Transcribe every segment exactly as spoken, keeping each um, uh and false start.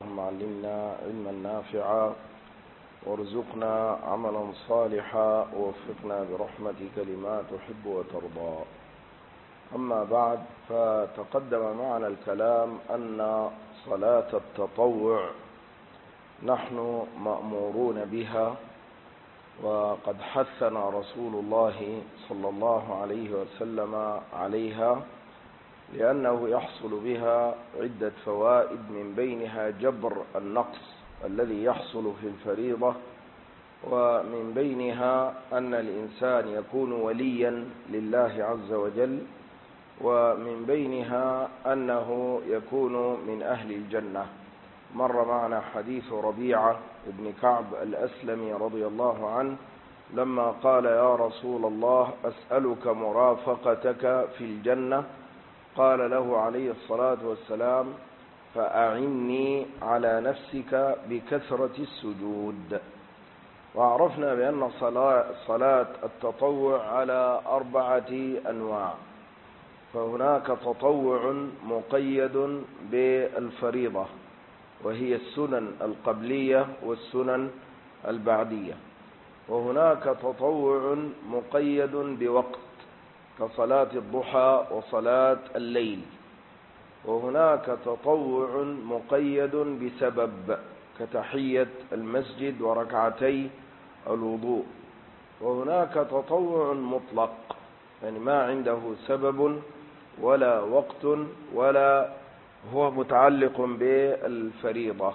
اللهم علمنا علما نافعا وارزقنا عملا صالحا ووفقنا برحمتك لما تحب وترضى. أما بعد، فتقدم معنا الكلام أن صلاة التطوع نحن مأمورون بها، وقد حثنا رسول الله صلى الله عليه وسلم عليها، لأنه يحصل بها عدة فوائد، من بينها جبر النقص الذي يحصل في الفريضة، ومن بينها أن الإنسان يكون وليا لله عز وجل، ومن بينها أنه يكون من أهل الجنة. مر معنا حديث ربيعة بن كعب الأسلمي رضي الله عنه لما قال: يا رسول الله، أسألك مرافقتك في الجنة. قال له عليه الصلاة والسلام: فأعني على نفسك بكثرة السجود. وعرفنا بأن صلاة التطوع على أربعة أنواع، فهناك تطوع مقيد بالفريضة، وهي السنن القبلية والسنن البعدية، وهناك تطوع مقيد بوقت كصلاة الضحى وصلاة الليل، وهناك تطوع مقيد بسبب كتحية المسجد وركعتي الوضوء، وهناك تطوع مطلق، يعني ما عنده سبب ولا وقت ولا هو متعلق بالفريضة.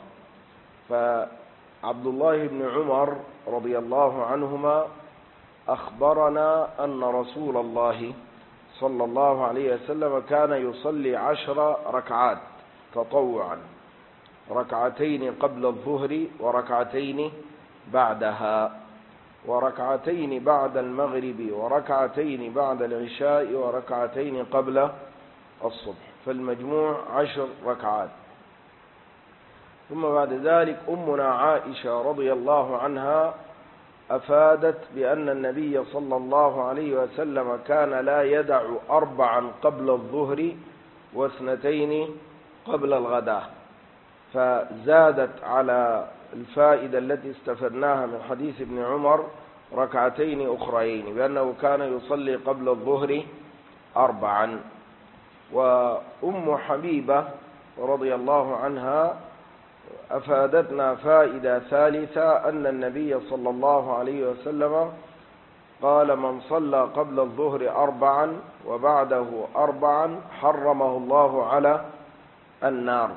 فعبد الله بن عمر رضي الله عنهما أخبرنا أن رسول الله صلى الله عليه وسلم كان يصلي عشر ركعات تطوعا، ركعتين قبل الظهر وركعتين بعدها، وركعتين بعد المغرب، وركعتين بعد العشاء، وركعتين قبل الصبح، فالمجموع عشر ركعات. ثم بعد ذلك أمنا عائشة رضي الله عنها أفادت بأن النبي صلى الله عليه وسلم كان لا يدع أربعا قبل الظهر واثنتين قبل الغداء، فزادت على الفائدة التي استفدناها من حديث ابن عمر ركعتين أخرين، بأنه كان يصلي قبل الظهر أربعا. وأم حبيبة رضي الله عنها أفادتنا فائدة ثالثة، أن النبي صلى الله عليه وسلم قال: من صلى قبل الظهر أربعا وبعده أربعا حرمه الله على النار.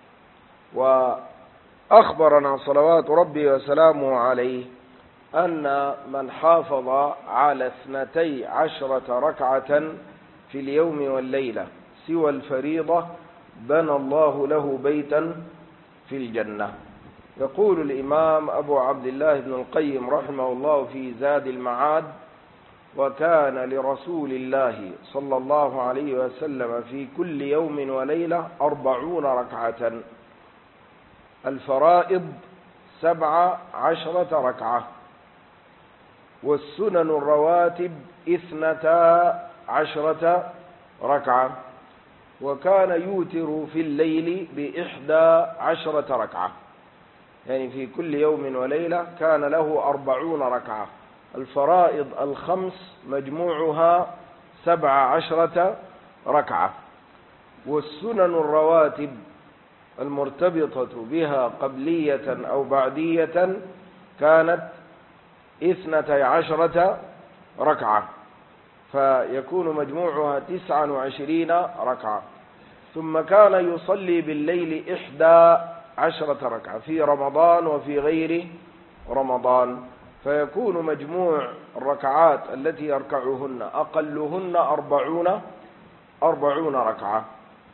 وأخبرنا صلوات ربي وسلامه عليه أن من حافظ على اثنتي عشرة ركعة في اليوم والليلة سوى الفريضة بنى الله له بيتا في الجنة. يقول الإمام أبو عبد الله بن القيم رحمه الله في زاد المعاد: وكان لرسول الله صلى الله عليه وسلم في كل يوم وليلة أربعون ركعة، الفرائض سبع عشرة ركعة، والسنن الرواتب اثنتا عشرة ركعة، وكان يوتر في الليل بإحدى عشرة ركعة، يعني في كل يوم وليلة كان له أربعون ركعة. الفرائض الخمس مجموعها سبع عشرة ركعة، والسنن الرواتب المرتبطة بها قبلية أو بعدية كانت اثنتي عشرة ركعة، فيكون مجموعها تسعا وعشرين ركعة. ثم كان يصلي بالليل إحدى عشرة ركعة في رمضان وفي غير رمضان، فيكون مجموع الركعات التي يركعهن أقلهن أربعون أربعون ركعة.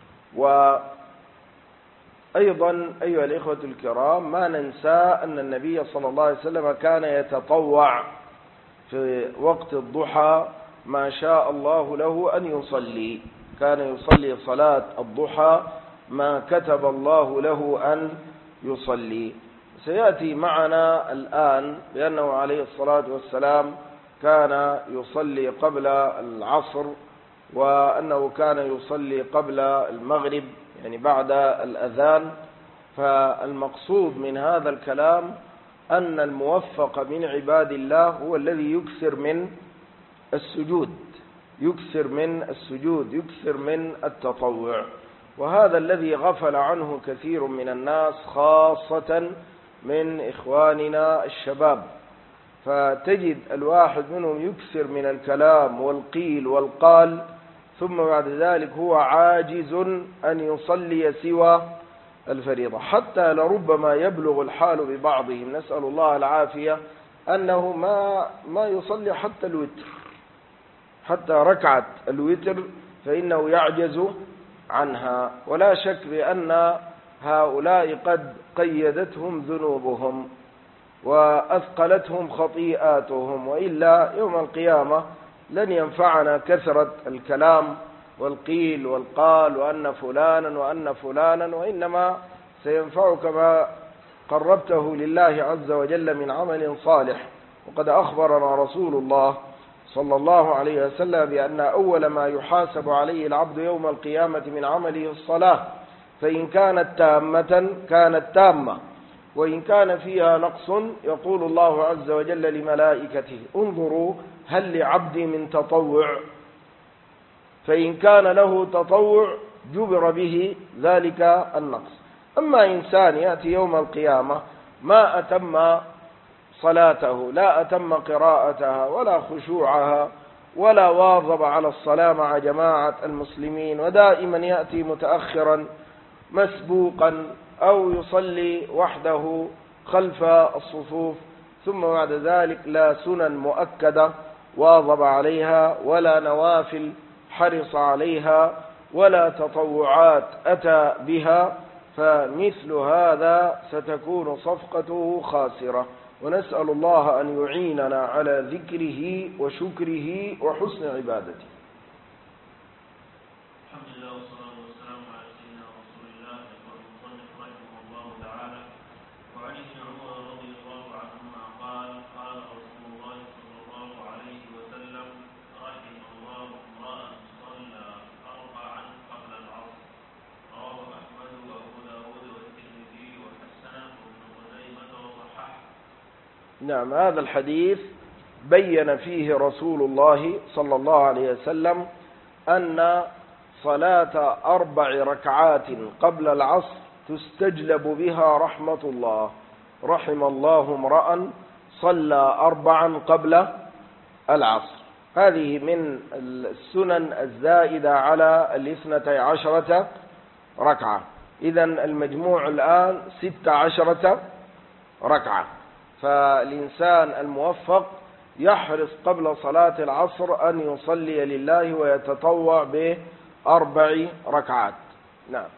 وأيضا أيها الإخوة الكرام، ما ننسى أن النبي صلى الله عليه وسلم كان يتطوع في وقت الضحى ما شاء الله له أن يصلي، كان يصلي صلاة الضحى ما كتب الله له أن يصلي. سيأتي معنا الآن بأنه عليه الصلاة والسلام كان يصلي قبل العصر، وأنه كان يصلي قبل المغرب، يعني بعد الأذان، فالمقصود من هذا الكلام أن الموفق من عباد الله هو الذي يكثر من السجود يكثر من السجود يكثر من التطوع، وهذا الذي غفل عنه كثير من الناس خاصة من إخواننا الشباب. فتجد الواحد منهم يكثر من الكلام والقيل والقال، ثم بعد ذلك هو عاجز أن يصلي سوى الفريضة، حتى لربما يبلغ الحال ببعضهم، نسأل الله العافية، أنه ما ما يصلي حتى الوتر، حتى ركعة الوتر فإنه يعجز عنها. ولا شك بأن هؤلاء قد قيدتهم ذنوبهم وأثقلتهم خطيئاتهم، وإلا يوم القيامة لن ينفعنا كثرة الكلام والقيل والقال وأن فلانا وأن فلانا، وإنما سينفعك ما قربته لله عز وجل من عمل صالح. وقد أخبرنا رسول الله صلى الله عليه وسلم بأن أول ما يحاسب عليه العبد يوم القيامة من عمله الصلاة، فإن كانت تامة كانت تامة، وإن كان فيها نقص يقول الله عز وجل لملائكته انظروا هل لعبدي من تطوع، فإن كان له تطوع جبر به ذلك النقص. أما إنسان يأتي يوم القيامة ما أتم صلاته، لا أتم قراءتها ولا خشوعها ولا واظب على الصلاة مع جماعة المسلمين، ودائما يأتي متأخرا مسبوقا أو يصلي وحده خلف الصفوف، ثم بعد ذلك لا سنن مؤكدة واظب عليها ولا نوافل حرص عليها ولا تطوعات أتى بها، فمثل هذا ستكون صفقته خاسرة. ونسأل الله أن يعيننا على ذكره وشكره وحسن عبادته. الحمد لله والصلاة والسلام على سيدنا رسول الله. يقول المصنف رحمه الله تعالى: وعن ابن عمر رضي الله عنهما قال: قال رسول الله صلى الله عليه وسلم: رحم الله امرأ صلى أربعا قبل العصر. رواه أحمد وأبو داود والترمذي وحسنه وابن خزيمة وصححه. نعم، هذا الحديث بين فيه رسول الله صلى الله عليه وسلم أن صلاة أربع ركعات قبل العصر تستجلب بها رحمة الله. رحم الله امرأ صلى أربعا قبل العصر. هذه من السنن الزائدة على الاثنتي عشرة ركعة. إذن المجموع الآن ست عشرة ركعة. فالإنسان الموفق يحرص قبل صلاة العصر أن يصلي لله ويتطوع بأربع ركعات. نعم.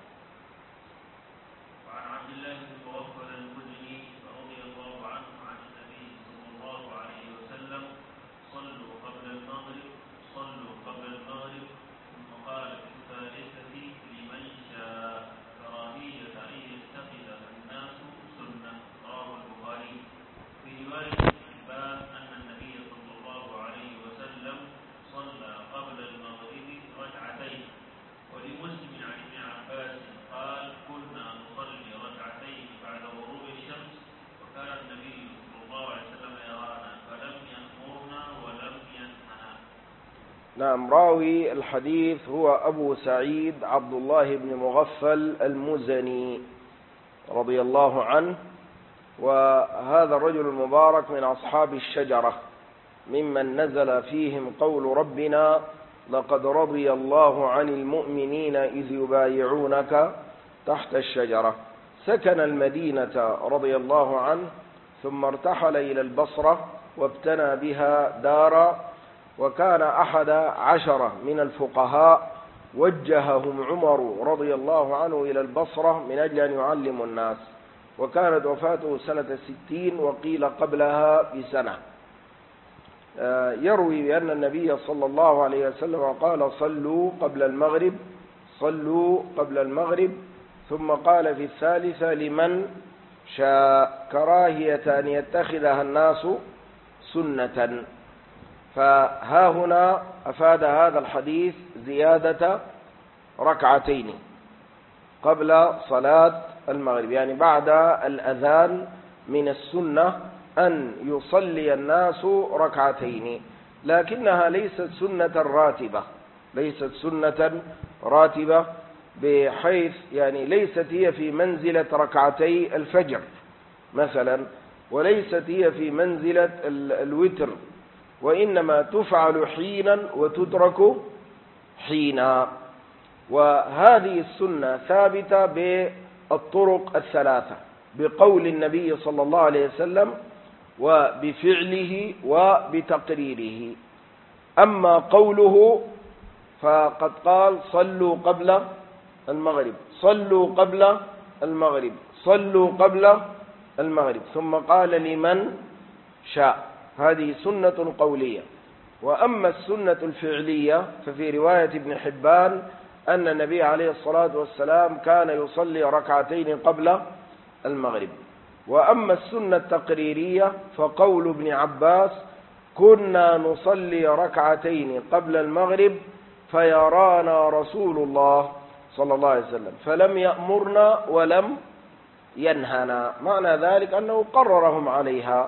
وعن عبد الله بن مغفل المزني رضي الله عنه عن النبي صلى الله عليه وسلم: صلوا قبل المغرب صلوا قبل المغرب. ثم قال في الثالثة: لمن شاء كراهية أن يتخذها الناس سنة. رواه البخاري. في رواية ابن حبان أن النبي صلى الله عليه وسلم صلى قبل المغرب ركعتين. ولمسلم عن ابن عباس قال: كنا نصلي ركعتين بعد غروب الشمس، وكان النبي صلى الله عليه وسلم يرانا فلم يأمرنا ولم ينهنا. نعم. راوي الحديث هو أبو سعيد عبد الله بن مغفل المزني رضي الله عنه، وهذا الرجل المبارك من أصحاب الشجرة، ممن نزل فيهم قول ربنا: لقد رضي الله عن المؤمنين إذ يبايعونك تحت الشجرة. سكن المدينة رضي الله عنه، ثم ارتحل إلى البصرة وابتنى بها دارا، وكان أحد عشرة من الفقهاء وجههم عمر رضي الله عنه إلى البصرة من أجل أن يعلموا الناس، وكانت وفاته سنة ستين وقيل قبلها بسنة. يروي بأن النبي صلى الله عليه وسلم قال: صلوا قبل المغرب صلوا قبل المغرب. ثم قال في الثالثة: لمن شاء كراهية أن يتخذها الناس سنة. فها هنا أفاد هذا الحديث زيادة ركعتين قبل صلاة المغرب، يعني بعد الأذان من السنة أن يصلي الناس ركعتين، لكنها ليست سنة راتبة، ليست سنة راتبة بحيث يعني ليست هي في منزلة ركعتي الفجر مثلا، وليست هي في منزلة الوتر، وإنما تفعل حينا وتترك حينا. وهذه السنة ثابتة بالطرق الثلاثة، بقول النبي صلى الله عليه وسلم وبفعله وبتقريره. أما قوله فقد قال صلوا قبل المغرب، صلوا قبل المغرب، صلوا قبل المغرب، ثم قال لمن شاء، هذه سنة قولية. وأما السنة الفعلية ففي رواية ابن حبان أن النبي عليه الصلاة والسلام كان يصلي ركعتين قبل المغرب. وأما السنة التقريرية فقول ابن عباس كنا نصلي ركعتين قبل المغرب فيرانا رسول الله صلى الله عليه وسلم فلم يأمرنا ولم ينهنا، معنى ذلك أنه قررهم عليها.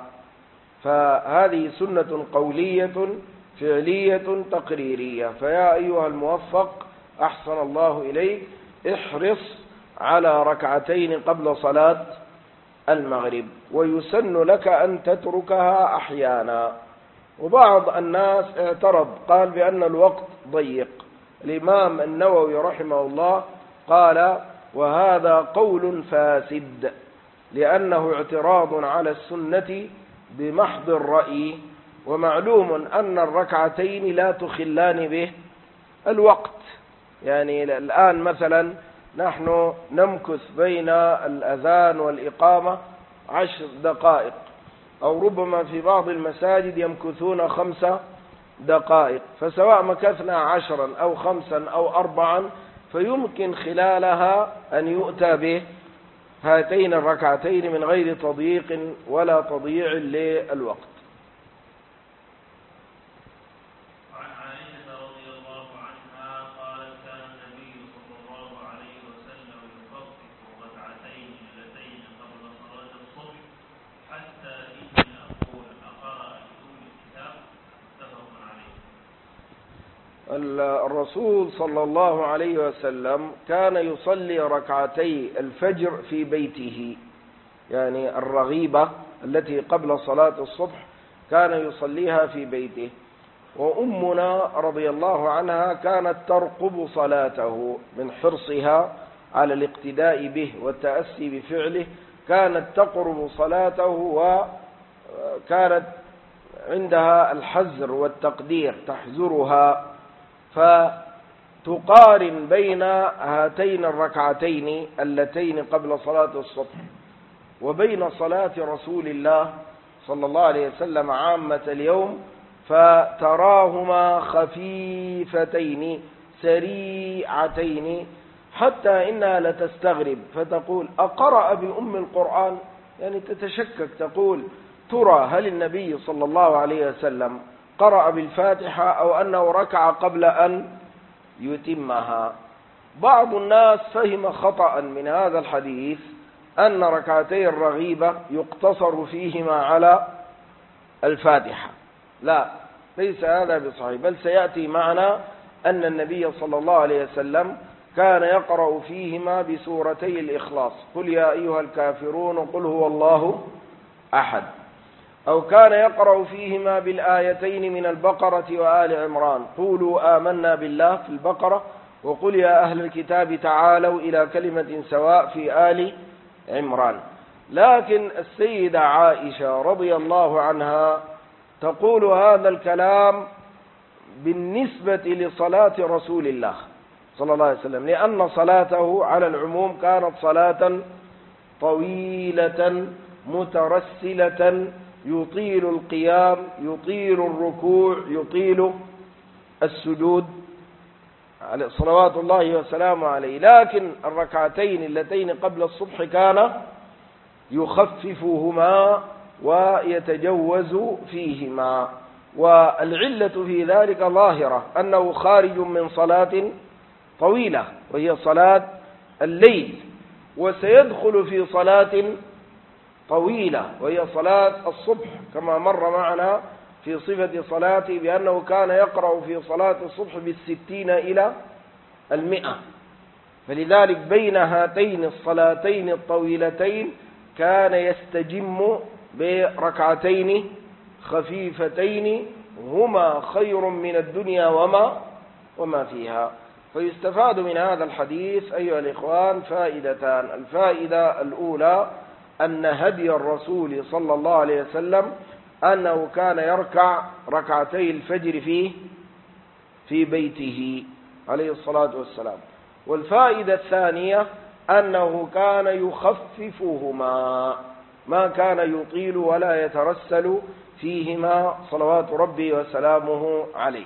فهذه سنة قولية فعلية تقريرية. فيا أيها الموفق أحسن الله إليك، احرص على ركعتين قبل صلاة المغرب، ويسن لك أن تتركها أحيانا. وبعض الناس اعترض قال بأن الوقت ضيق. الإمام النووي رحمه الله قال وهذا قول فاسد، لأنه اعتراض على السنة بمحض الرأي، ومعلوم أن الركعتين لا تخلان به الوقت. يعني الآن مثلا نحن نمكث بين الأذان والإقامة عشر دقائق، أو ربما في بعض المساجد يمكثون خمس دقائق، فسواء مكثنا عشرا أو خمسا أو أربعا فيمكن خلالها أن يؤتى به هاتين الركعتين من غير تضييق ولا تضييع للوقت. وعن عائشة رضي الله عنها قالت كان النبي صلى الله عليه وسلم يخفف ركعتين اللتين قبل صلاة الصبح حتى إني أقول أقرأ بأم الكتاب. متفق عليه. الرسول صلى الله عليه وسلم كان يصلي ركعتي الفجر في بيته، يعني الرغيبة التي قبل صلاة الصبح كان يصليها في بيته. وأمنا رضي الله عنها كانت ترقب صلاته من حرصها على الاقتداء به والتأسي بفعله، كانت تقرب صلاته وكانت عندها الحذر والتقدير، تحذرها، فتقارن بين هاتين الركعتين اللتين قبل صلاة الصبح وبين صلاة رسول الله صلى الله عليه وسلم عامة اليوم، فتراهما خفيفتين سريعتين حتى إنها لتستغرب فتقول أقرأ بأم القرآن، يعني تتشكك، تقول ترى هل النبي صلى الله عليه وسلم قرأ بالفاتحة أو أنه ركع قبل أن يتمها. بعض الناس فهم خطأ من هذا الحديث أن ركعتي الرغيبة يقتصر فيهما على الفاتحة، لا، ليس هذا بصحيح، بل سيأتي معنا أن النبي صلى الله عليه وسلم كان يقرأ فيهما بسورتي الإخلاص، قل يا أيها الكافرون قل هو الله أحد، أو كان يقرأ فيهما بالآيتين من البقرة وآل عمران، قولوا آمنا بالله في البقرة، وقل يا أهل الكتاب تعالوا إلى كلمة سواء في آل عمران. لكن السيدة عائشة رضي الله عنها تقول هذا الكلام بالنسبة لصلاة رسول الله صلى الله عليه وسلم، لأن صلاته على العموم كانت صلاة طويلة مترسلة، يطيل القيام، يطيل الركوع، يطيل السجود صلوات الله وسلامه عليه. لكن الركعتين اللتين قبل الصبح كان يخففهما ويتجوز فيهما، والعلة في ذلك ظاهرة، أنه خارج من صلاة طويلة وهي صلاة الليل، وسيدخل في صلاة طويلة وهي صلاة الصبح، كما مر معنا في صفة صلاته بأنه كان يقرأ في صلاة الصبح بالستين إلى المئة. فلذلك بين هاتين الصلاتين الطويلتين كان يستجم بركعتين خفيفتين هما خير من الدنيا وما وما فيها. فيستفاد من هذا الحديث أيها الإخوان فائدتان. الفائدة الأولى أن هدي الرسول صلى الله عليه وسلم أنه كان يركع ركعتي الفجر في في بيته عليه الصلاة والسلام. والفائدة الثانية أنه كان يخففهما، ما كان يطيل ولا يترسل فيهما صلوات ربي وسلامه عليه.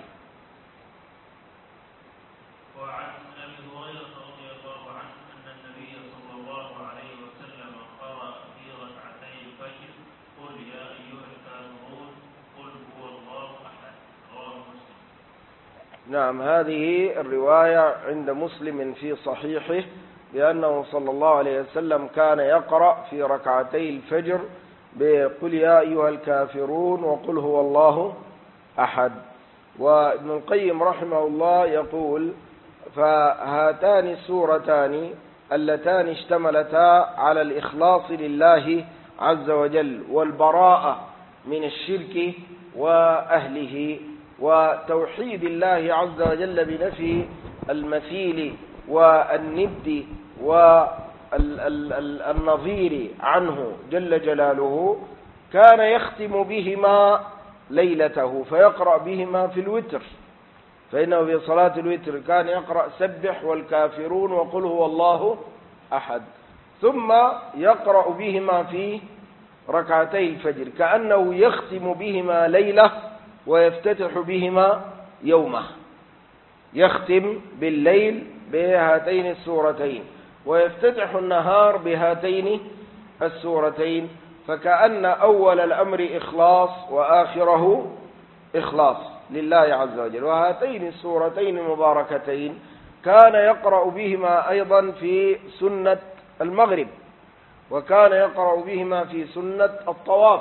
وعن أبي هريرة رضي الله عنه أن النبي صلى الله عليه وسلم قرأ في ركعتي الفجر قل يا أيها الكافرون قل هو الله أحد، رواه مسلم. نعم، هذه الرواية عند مسلم في صحيحه بأنه صلى الله عليه وسلم كان يقرأ في ركعتي الفجر بقل يا أيها الكافرون وقل هو الله أحد. وابن القيم رحمه الله يقول فهاتان السورتان اللتان اشتملتا على الإخلاص لله عز وجل والبراءة من الشرك وأهله وتوحيد الله عز وجل بنفي المثيل والند والنظير عنه جل جلاله، كان يختم بهما ليلته فيقرأ بهما في الوتر، فإنه في صلاة الوتر كان يقرأ سبح والكافرون وقل هو الله أحد، ثم يقرأ بهما في ركعتي الفجر كأنه يختم بهما ليلة ويفتتح بهما يومه، يختم بالليل بهاتين السورتين ويفتتح النهار بهاتين السورتين، فكأن أول الأمر إخلاص وآخره إخلاص لله عز وجل. وهاتين السورتين المباركتين كان يقرأ بهما أيضا في سنة المغرب، وكان يقرأ بهما في سنة الطواف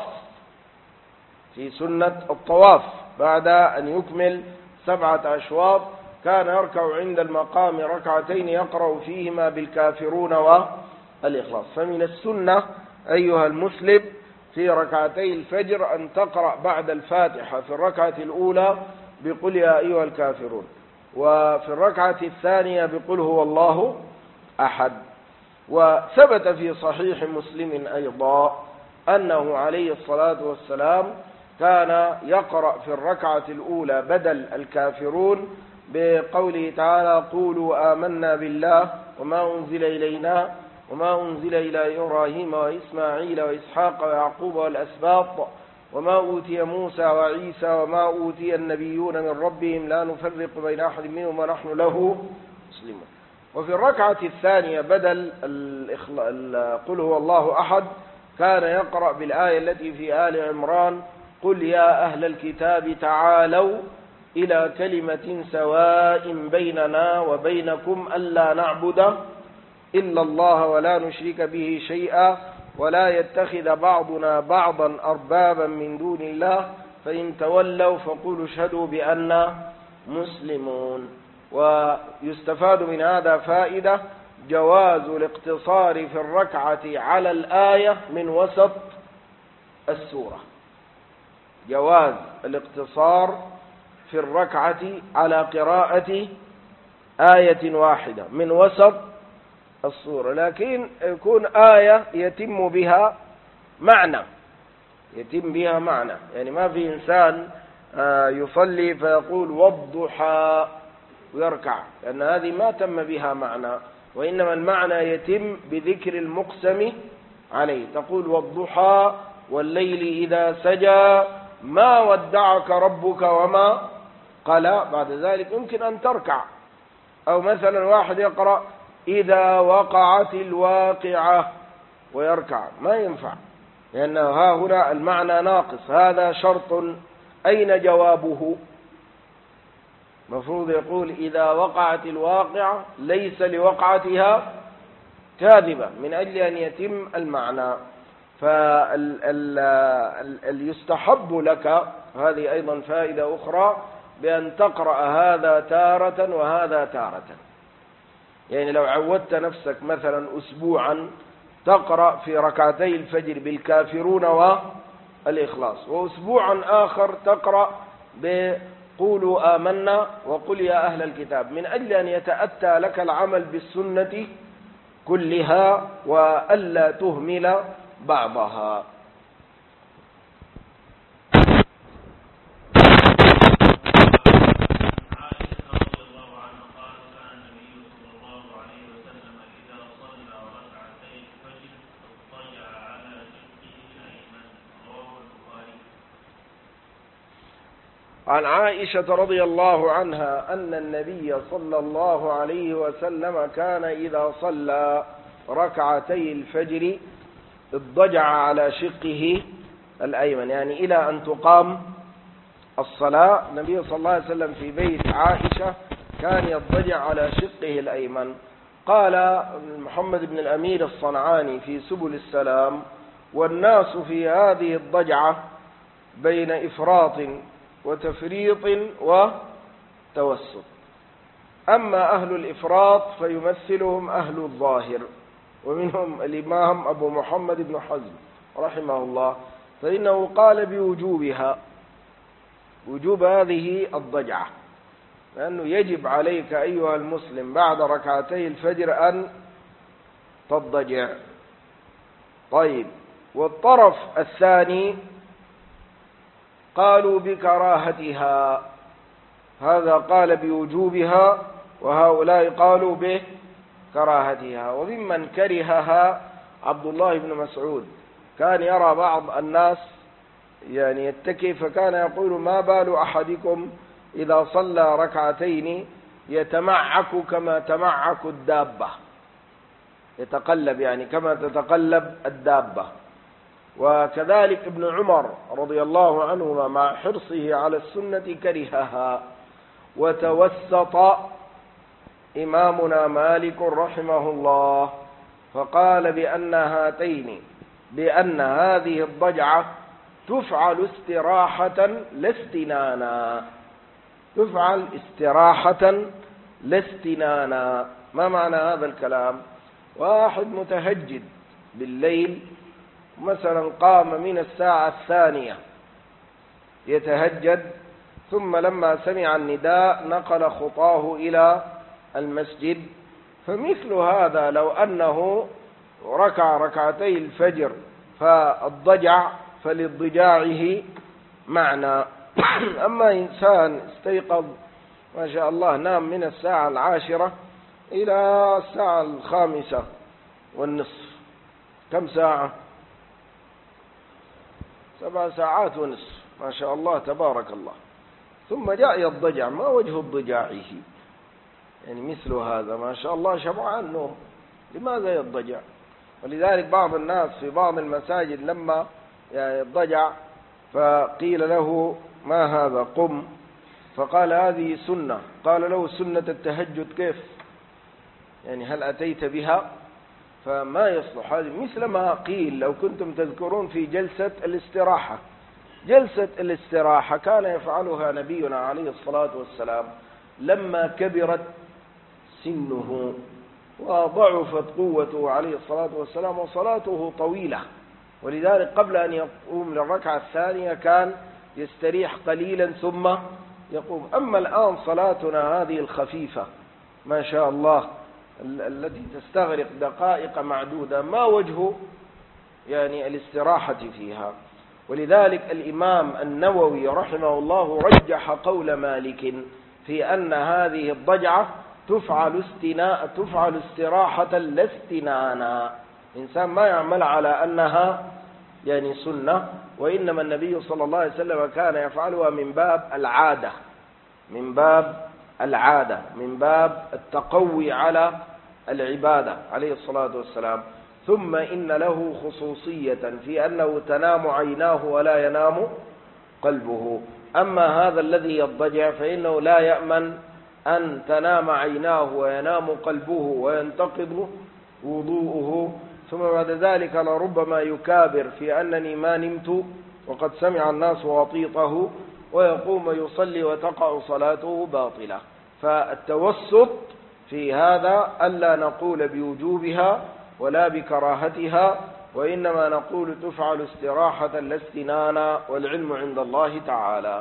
في سنة الطواف بعد أن يكمل سبعة أشواط كان يركع عند المقام ركعتين يقرأ فيهما بالكافرون والإخلاص. فمن السنة أيها المسلم في ركعتي الفجر أن تقرأ بعد الفاتحة في الركعة الأولى بقل يا أيها الكافرون، وفي الركعة الثانية بقل هو الله أحد. وثبت في صحيح مسلم أيضا أنه عليه الصلاة والسلام كان يقرأ في الركعة الأولى بدل الكافرون بقوله تعالى قولوا آمنا بالله وما أنزل إلينا وما أنزل إلى إبراهيم وإسماعيل وإسحاق ويعقوب والأسباط وما أوتي موسى وعيسى وما أوتي النبيون من ربهم لا نفرق بين أحد منهم ونحن له مسلمون. وفي الركعة الثانية بدل قل هو الله أحد كان يقرأ بالآية التي في آل عمران قل يا أهل الكتاب تعالوا إلى كلمة سواء بيننا وبينكم ألا نعبد إلا الله ولا نشرك به شيئا ولا يتخذ بعضنا بعضا أربابا من دون الله فإن تولوا فقولوا اشهدوا بأننا مسلمون. ويستفاد من هذا فائدة جواز الاقتصار في الركعة على الآية من وسط السورة، جواز الاقتصار في الركعة على قراءة آية واحدة من وسط السورة، لكن يكون آية يتم بها معنى يتم بها معنى يعني ما في إنسان يصلي فيقول والضحى ويركع، لأن هذه ما تم بها معنى، وإنما المعنى يتم بذكر المقسم عليه، تقول والضحى والليل إذا سجى ما ودعك ربك وما قلى، بعد ذلك يمكن أن تركع. أو مثلا واحد يقرأ إذا وقعت الواقعة ويركع، ما ينفع، لأن ها هنا المعنى ناقص، هذا شرط أين جوابه؟ مفروض يقول إذا وقعت الواقعة ليس لوقعتها كاذبة من أجل أن يتم المعنى. فيستحب لك، هذه أيضا فائدة أخرى، بأن تقرأ هذا تارة وهذا تارة. يعني لو عودت نفسك مثلا أسبوعا تقرأ في ركعتي الفجر بالكافرون والإخلاص، وأسبوعا آخر تقرأ بقولوا آمنا وقل يا أهل الكتاب، من أجل أن يتأتى لك العمل بالسنة كلها وألا تهمل بعضها. عن عائشة رضي الله عنها أن النبي صلى الله عليه وسلم كان إذا صلى ركعتي الفجر اضطجع على شقه الأيمن، يعني إلى أن تقام الصلاة النبي صلى الله عليه وسلم في بيت عائشة كان يضطجع على شقه الأيمن. قال محمد بن الأمير الصنعاني في سبل السلام: والناس في هذه الضجعة بين إفراط وتفريط وتوسط. أما أهل الإفراط فيمثلهم أهل الظاهر، ومنهم الإمام أبو محمد بن حزم رحمه الله، فإنه قال بوجوبها، وجوب هذه الضجعة، لأنه يجب عليك أيها المسلم بعد ركعتي الفجر أن تضجع. طيب، والطرف الثاني قالوا بكراهتها، هذا قال بوجوبها وهؤلاء قالوا بكراهتها. وممن كرهها عبد الله بن مسعود، كان يرى بعض الناس يعني يتكي، فكان يقول: ما بال أحدكم إذا صلى ركعتين يتمعك كما تمعك الدابة، يتقلب يعني كما تتقلب الدابة. وكذلك ابن عمر رضي الله عنهما مع حرصه على السنة كرهها. وتوسط إمامنا مالك رحمه الله فقال بأن هاتين بأن هذه الضجعة تفعل استراحة لا استنانا، تفعل استراحة لا استنانا. ما معنى هذا الكلام؟ واحد متهجد بالليل مثلا، قام من الساعة الثانية يتهجد، ثم لما سمع النداء نقل خطاه إلى المسجد، فمثل هذا لو أنه ركع ركعتي الفجر فالضجع فللضجاعه معنى. أما إنسان استيقظ ما شاء الله نام من الساعة العاشرة إلى الساعة الخامسة والنصف، كم ساعة؟ سبع ساعات ونصف، ما شاء الله تبارك الله، ثم جاء يضجع، ما وجه اضطجاعه؟ يعني مثل هذا ما شاء الله شبعان نوم، لماذا يضجع؟ ولذلك بعض الناس في بعض المساجد لما يضجع فقيل له: ما هذا؟ قم. فقال: هذه سنة. قال له: سنة التهجد كيف؟ يعني هل أتيت بها؟ فما يصلح. هذه مثل ما قيل لو كنتم تذكرون في جلسة الاستراحة، جلسة الاستراحة كان يفعلها نبينا عليه الصلاة والسلام لما كبرت سنه وضعفت قوته عليه الصلاة والسلام وصلاته طويلة، ولذلك قبل أن يقوم للركعة الثانية كان يستريح قليلا ثم يقوم. أما الآن صلاتنا هذه الخفيفة ما شاء الله التي تستغرق دقائق معدودة، ما وجه يعني الاستراحة فيها؟ ولذلك الإمام النووي رحمه الله رجح قول مالك في أن هذه الضجعة تفعل استناء تفعل استراحة لا استنانا، إنسان ما يعمل على أنها يعني سنة، وإنما النبي صلى الله عليه وسلم كان يفعلها من باب العادة، من باب العادة من باب التقوي على العبادة عليه الصلاة والسلام. ثم إن له خصوصية في أنه تنام عيناه ولا ينام قلبه. أما هذا الذي يضجع فإنه لا يأمن أن تنام عيناه وينام قلبه وينتقض وضوءه، ثم بعد ذلك لربما يكابر في أنني ما نمت وقد سمع الناس واطيطه، ويقوم يصلي وتقع صلاته باطلة. فالتوسط في هذا ألا نقول بوجوبها ولا بكراهتها، وإنما نقول تفعل استراحة لا استنانا، والعلم عند الله تعالى.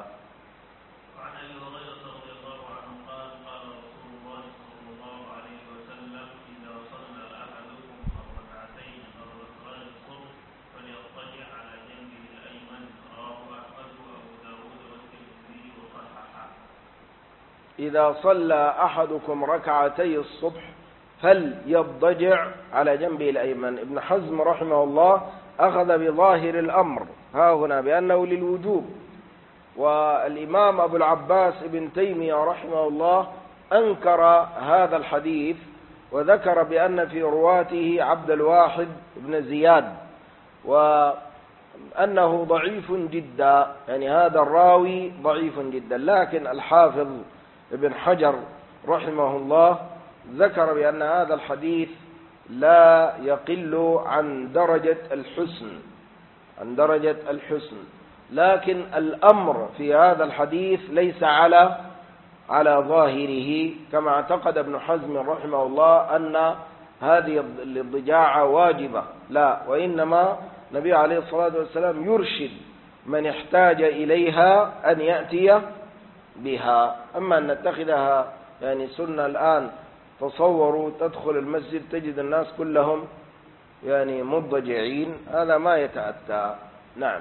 إذا صلى أحدكم ركعتي الصبح فليضطجع على جنبه الأيمن. ابن حزم رحمه الله أخذ بظاهر الأمر ها هنا بأنه للوجوب، والإمام أبو العباس ابن تيمية رحمه الله أنكر هذا الحديث وذكر بأن في رواته عبد الواحد بن زياد، وأنه ضعيف جدا، يعني هذا الراوي ضعيف جدا. لكن الحافظ ابن حجر رحمه الله ذكر بأن هذا الحديث لا يقل عن درجة الحسن عن درجة الحسن لكن الأمر في هذا الحديث ليس على على ظاهره، كما اعتقد ابن حزم رحمه الله أن هذه الضجاعة واجبة، لا، وإنما النبي عليه الصلاة والسلام يرشد من احتاج إليها أن يأتي بها. أما أن نتخذها يعني سنة الآن، تصوروا تدخل المسجد تجد الناس كلهم يعني مضجعين، هذا ما يتأتى. نعم.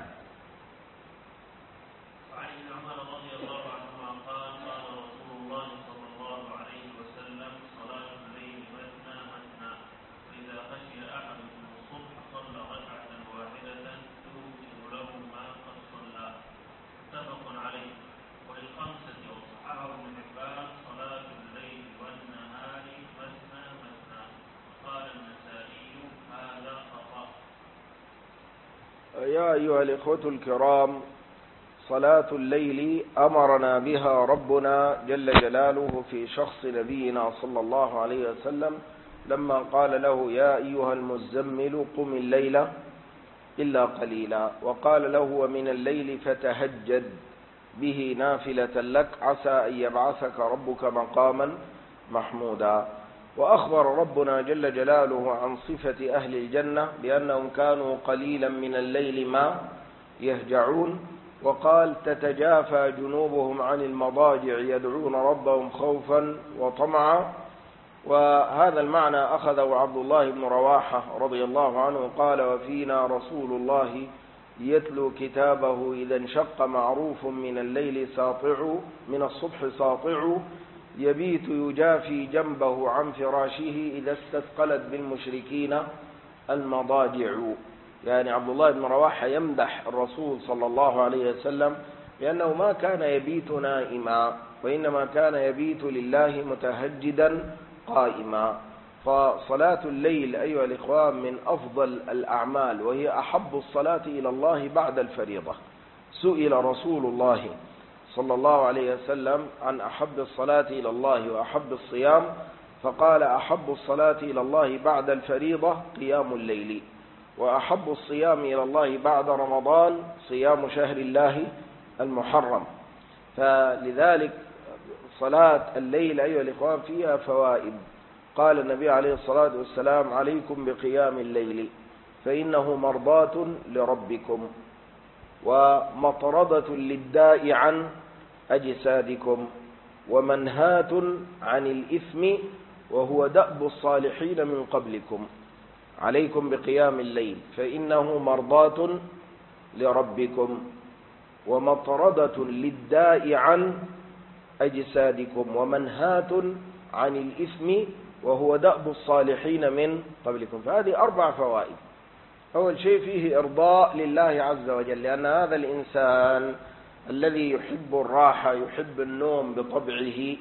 يا أيها الإخوة الكرام، صلاة الليل أمرنا بها ربنا جل جلاله في شخص نبينا صلى الله عليه وسلم لما قال له: يا أيها المزمل قم الليل إلا قليلا، وقال له: ومن الليل فتهجد به نافلة لك عسى أن يبعثك ربك مقاما محمودا. وأخبر ربنا جل جلاله عن صفة أهل الجنة بأنهم كانوا قليلا من الليل ما يهجعون، وقال: تتجافى جنوبهم عن المضاجع يدعون ربهم خوفا وطمعا. وهذا المعنى أخذه عبد الله بن رواحة رضي الله عنه قال: وفينا رسول الله يتلو كتابه إذا انشق معروف من الليل ساطع من الصبح ساطع يبيت يجافي جنبه عن فراشه إذا استثقلت بالمشركين المضاجع. يعني عبد الله بن رواحة يمدح الرسول صلى الله عليه وسلم لأنه ما كان يبيت نائما، وإنما كان يبيت لله متهجدا قائما. فصلاة الليل أيها الإخوان من أفضل الأعمال، وهي أحب الصلاة إلى الله بعد الفريضة. سئل رسول الله صلى الله عليه وسلم عن أحب الصلاة إلى الله وأحب الصيام، فقال: أحب الصلاة إلى الله بعد الفريضة قيام الليل، وأحب الصيام إلى الله بعد رمضان صيام شهر الله المحرم. فلذلك صلاة الليل أيها الإخوان فيها فوائد. قال النبي عليه الصلاة والسلام: عليكم بقيام الليل فإنه مرضاة لربكم ومطردة للداء عن أجسادكم ومنهاة عن الإثم وهو دأب الصالحين من قبلكم. عليكم بقيام الليل فإنه مرضاة لربكم ومطردة للداء عن أجسادكم ومنهاة عن الإثم وهو دأب الصالحين من قبلكم. فهذه أربع فوائد. أول شيء فيه إرضاء لله عز وجل، لأن هذا الإنسان الذي يحب الراحة يحب النوم بطبعه،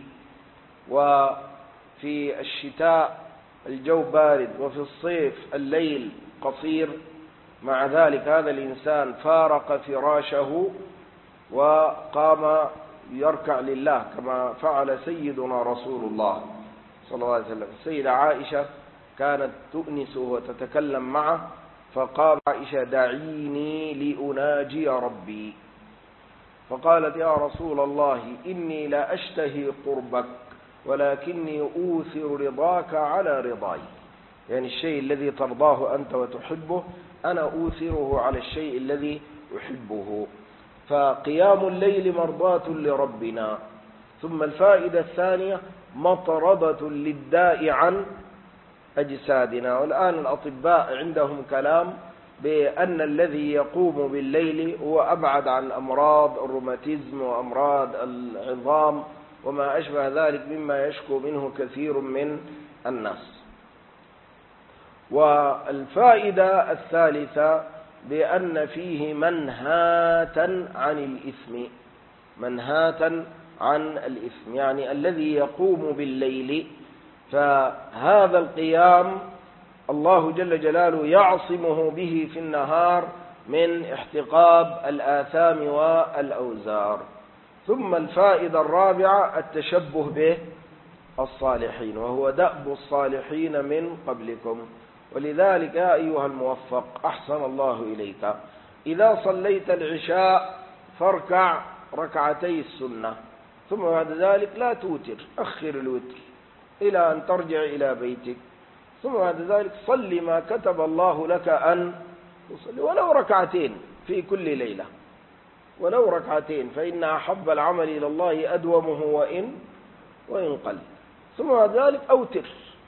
وفي الشتاء الجو بارد وفي الصيف الليل قصير، مع ذلك هذا الإنسان فارق فراشه وقام يركع لله كما فعل سيدنا رسول الله صلى الله عليه وسلم. السيدة عائشة كانت تؤنسه وتتكلم معه، فقال عائشة: دعيني لأناجي ربي. فقالت: يا رسول الله، إني لا أشتهي قربك، ولكني أوثر رضاك على رضاي. يعني الشيء الذي ترضاه أنت وتحبه أنا أوثره على الشيء الذي أحبه. فقيام الليل مرضاة لربنا. ثم الفائدة الثانية: مطردة للداء عن أجسادنا. والآن الأطباء عندهم كلام بأن الذي يقوم بالليل هو أبعد عن أمراض الروماتيزم وأمراض العظام وما أشبه ذلك مما يشكو منه كثير من الناس. والفائدة الثالثة بأن فيه منهاة عن الإثم. منهاة عن الإثم يعني الذي يقوم بالليل، فهذا القيام الله جل جلاله يعصمه به في النهار من احتقاب الآثام والأوزار. ثم الفائدة الرابعة: التشبه به الصالحين، وهو دأب الصالحين من قبلكم. ولذلك يا أيها الموفق، أحسن الله إليك، إذا صليت العشاء فاركع ركعتي السنة، ثم بعد ذلك لا توتر، أخر الوتر إلى أن ترجع إلى بيتك، ثم بعد ذلك صل ما كتب الله لك أن تصلي، ولو ركعتين في كل ليلة، ولو ركعتين، فإن أحب العمل إلى الله أدومه وإن وإن قل. ثم بعد ذلك أوتر،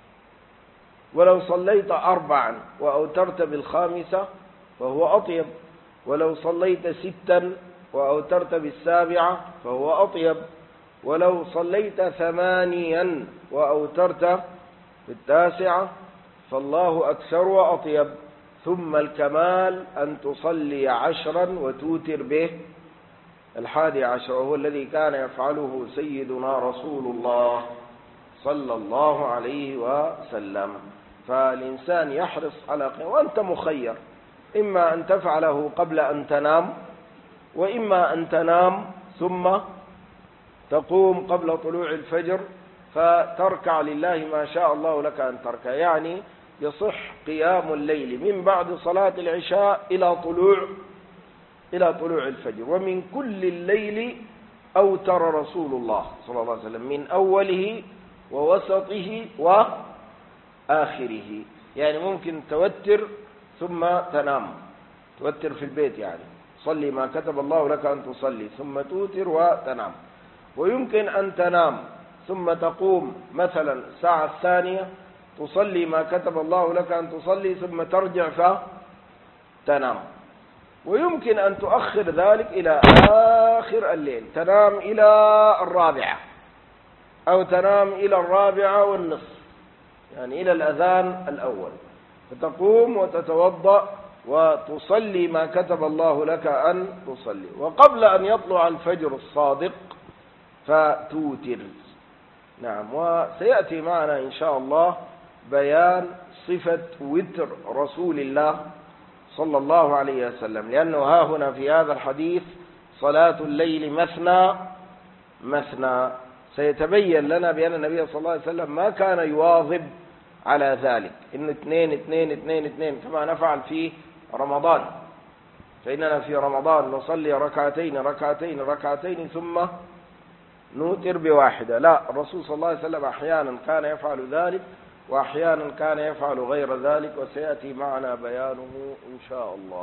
ولو صليت أربعا وأوترت بالخامسة فهو أطيب، ولو صليت ستا وأوترت بالسابعة فهو أطيب، ولو صليت ثمانيا وأوترت بالتاسعة فالله أكثر وأطيب. ثم الكمال أن تصلي عشرا وتوتر به الحادي عشر، وهو الذي كان يفعله سيدنا رسول الله صلى الله عليه وسلم. فالإنسان يحرص على قيام، وأنت مخير، إما أن تفعله قبل أن تنام، وإما أن تنام ثم تقوم قبل طلوع الفجر فتركع لله ما شاء الله لك أن تركع. يعني يصح قيام الليل من بعد صلاة العشاء إلى طلوع إلى طلوع الفجر. ومن كل الليل أوتر رسول الله صلى الله عليه وسلم، من أوله ووسطه وآخره. يعني ممكن توتر ثم تنام، توتر في البيت، يعني صلي ما كتب الله لك أن تصلي ثم توتر وتنام. ويمكن أن تنام ثم تقوم مثلا الساعة الثانية تصلي ما كتب الله لك أن تصلي ثم ترجع فتنام. ويمكن أن تؤخر ذلك إلى آخر الليل، تنام إلى الرابعة أو تنام إلى الرابعة والنصف، يعني إلى الأذان الأول، فتقوم وتتوضأ وتصلي ما كتب الله لك أن تصلي، وقبل أن يطلع الفجر الصادق فتوتر. نعم. وسيأتي معنا إن شاء الله بيان صفة وتر رسول الله صلى الله عليه وسلم، لأنه ها هنا في هذا الحديث صلاة الليل مثنى مثنى. سيتبين لنا بأن النبي صلى الله عليه وسلم ما كان يواظب على ذلك، إنه اثنين اثنين اثنين اثنين كما نفعل في رمضان. فإننا في رمضان نصلي ركعتين ركعتين ركعتين ثم نوتر بواحدة. لا، الرسول صلى الله عليه وسلم أحيانا كان يفعل ذلك وأحيانا كان يفعل غير ذلك، وسيأتي معنا بيانه إن شاء الله.